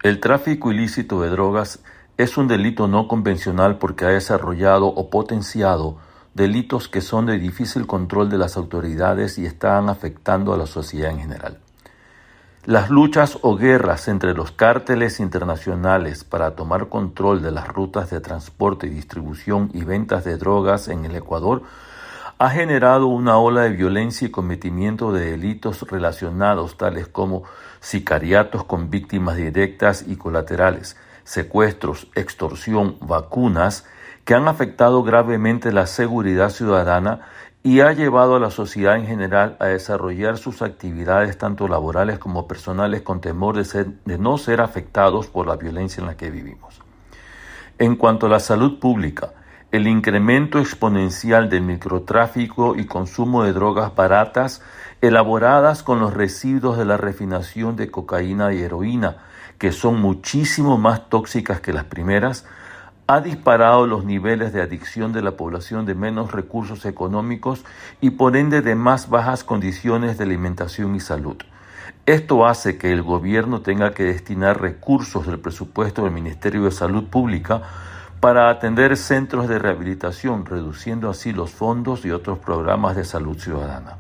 El tráfico ilícito de drogas es un delito no convencional porque ha desarrollado o potenciado delitos que son de difícil control de las autoridades y están afectando a la sociedad en general. Las luchas o guerras entre los cárteles internacionales para tomar control de las rutas de transporte, distribución y ventas de drogas en el Ecuador ha generado una ola de violencia y cometimiento de delitos relacionados tales como sicariatos con víctimas directas y colaterales, secuestros, extorsión, vacunas, que han afectado gravemente la seguridad ciudadana y ha llevado a la sociedad en general a desarrollar sus actividades tanto laborales como personales con temor de no ser afectados por la violencia en la que vivimos. En cuanto a la salud pública, el incremento exponencial del microtráfico y consumo de drogas baratas elaboradas con los residuos de la refinación de cocaína y heroína, que son muchísimo más tóxicas que las primeras, ha disparado los niveles de adicción de la población de menos recursos económicos y por ende de más bajas condiciones de alimentación y salud. Esto hace que el gobierno tenga que destinar recursos del presupuesto del Ministerio de Salud Pública para atender centros de rehabilitación, reduciendo así los fondos y otros programas de salud ciudadana.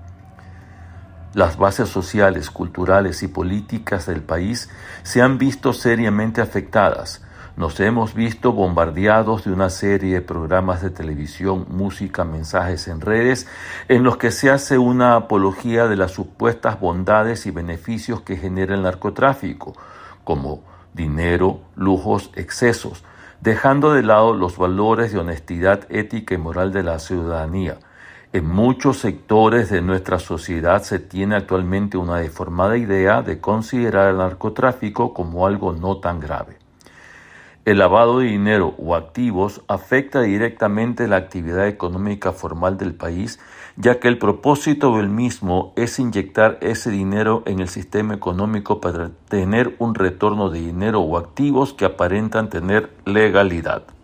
Las bases sociales, culturales y políticas del país se han visto seriamente afectadas. Nos hemos visto bombardeados de una serie de programas de televisión, música, mensajes en redes, en los que se hace una apología de las supuestas bondades y beneficios que genera el narcotráfico, como dinero, lujos, excesos, dejando de lado los valores de honestidad ética y moral de la ciudadanía. En muchos sectores de nuestra sociedad se tiene actualmente una deformada idea de considerar el narcotráfico como algo no tan grave. El lavado de dinero o activos afecta directamente la actividad económica formal del país, ya que el propósito del mismo es inyectar ese dinero en el sistema económico para tener un retorno de dinero o activos que aparentan tener legalidad.